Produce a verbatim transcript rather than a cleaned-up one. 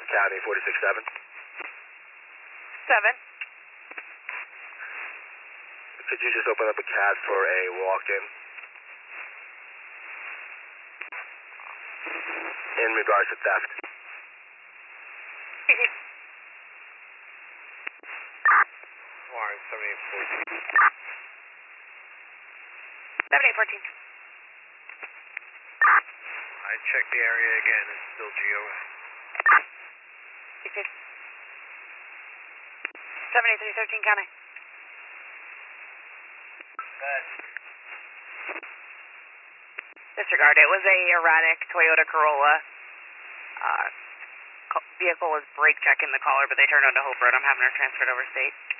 County, forty-six seven. Seven. Could you just open up a cab for a walk-in? In regards to theft. Warren, seventy-eight fourteen. seventy-eight fourteen. I checked the area again, it's still Geo. seventy-three thirteen County. Disregard. It was a erratic Toyota Corolla. Uh, vehicle was brake checking the caller, but they turned onto Hope Road. I'm having her transferred over state.